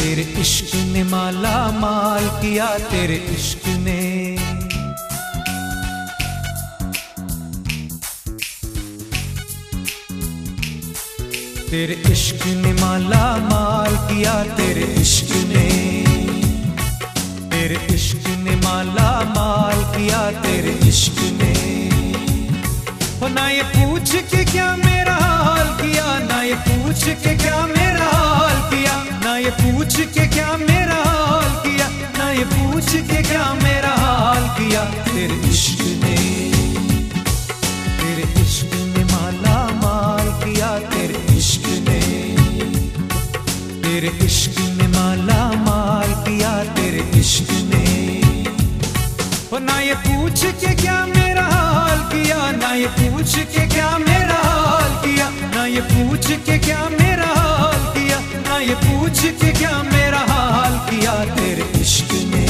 तेरे इश्क ने माला माल किया, तेरे इश्क ने। तेरे इश्क ने माला माल किया, तेरे इश्क ने। तेरे इश्क ने माला माल किया, तेरे इश्क ने। हो ना ये पूछ के क्या मेरा हाल किया, ना ये पूछ के क्या मेरा हाल किया, ना ये पूछ के क्या मेरा हाल किया, ना ये पूछ के क्या मेरा हाल किया। तेरे इश्क ने, तेरे इश्क ने माला माल किया, तेरे इश्क ने। तेरे इश्क ने माला माल किया, तेरे इश्क ने। हो ना ये पूछ के क्या मेरा हाल किया, ना ये पूछ के क्या मेरा हाल किया, ना ये पूछ के क्या मेरा हाल किया, ना ये पूछ के क्या मेरा हाल किया। तेरे इश्क ने,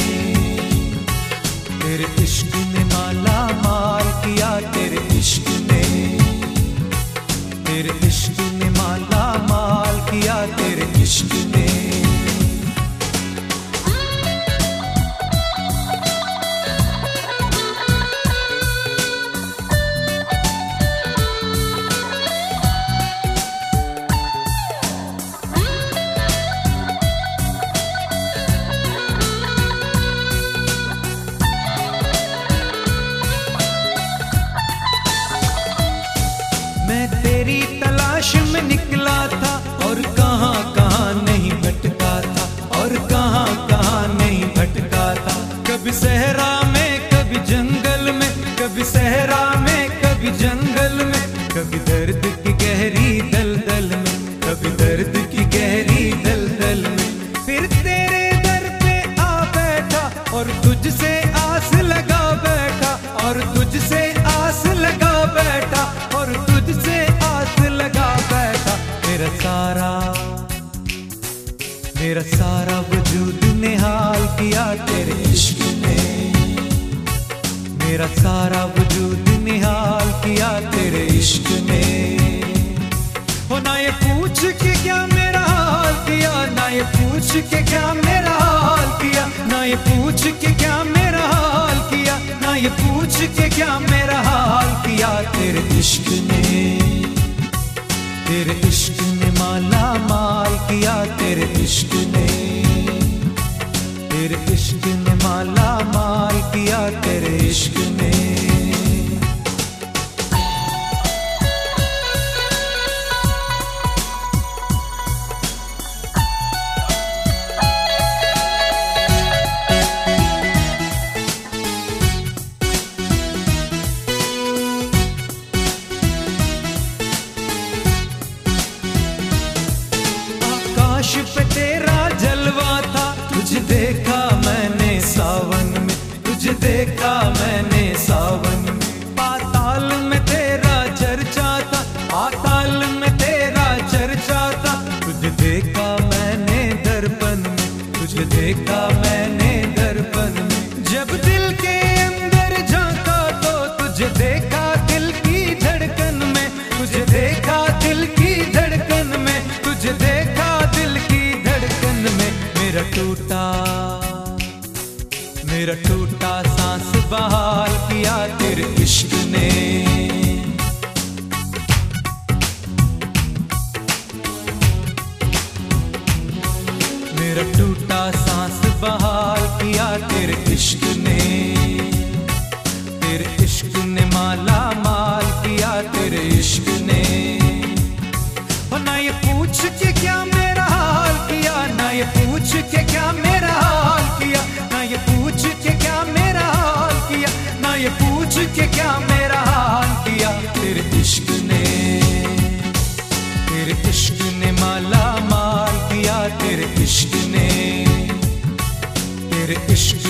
तेरे इश्क ने माला माल किया, तेरे इश्क ने। तेरे इश्क ने माला माल किया, तेरे इश्क ने। मैं तेरी तलाश में निकला था और कहाँ कहाँ नहीं भटका था, और कहाँ कहाँ नहीं भटका था। कभी सहरा में, कभी जंगल में, कभी सहरा में, कभी जंगल में, कभी दर्द की गहरी दलदल में, कभी दर्द की गहरी दलदल में। फिर तेरे दर पे आ बैठा और तुझसे आस लगा बैठा, और तुझसे आस लगा बैठा, और तुझसे आस लगा बैठा। मेरा सारा वजूद निहाल किया, तेरे इश्क ने। मेरा सारा वजूद निहाल किया, तेरे इश्क ने। हो ना ये पूछ के क्या मेरा हाल किया, ना ये पूछ के क्या मेरा हाल किया, ना ये पूछ के क्या मेरा हाल किया, ना ये पूछ के क्या मेरा हाल किया। तेरे इश्क ने, तेरे इश्क ने माला माल किया, तेरे इश्क ने। तेरे इश्क ने माला माल किया, तेरे इश्क ने। आकाश पे तेरा जलवा था, तुझे देखा मैंने सावन में, तुझे देखा मैंने सावन में। पाताल में तेरा चर्चा था, पाताल में तेरा चर्चा था। तुझे देखा मैंने दर्पण में, तुझे देखा मैंने दर्पण में। जब दिल के अंदर झांका तो तुझे देखा दिल की धड़कन में, तुझे देखा दिल की धड़कन में, तुझे देखा दिल की धड़कन में। मेरा टूटा सांस बहाल किया, तेरे इश्क ने। मेरा टूटा सांस बहाल किया, तेरे इश्क ने। तेरे इश्क ने माला माल किया, तेरे इश्क ने। हो ना ये पूछ के क्या मेरा हाल किया, ना ये पूछ के क्या मेरा हाल किया, ना ये पूछ के क्या मेरा हाल किया, ना ये पूछ के क्या मेरा हाल किया। तेरे इश्क ने, तेरे इश्क ने माला माल किया, तेरे इश्क ने। तेरे इश्क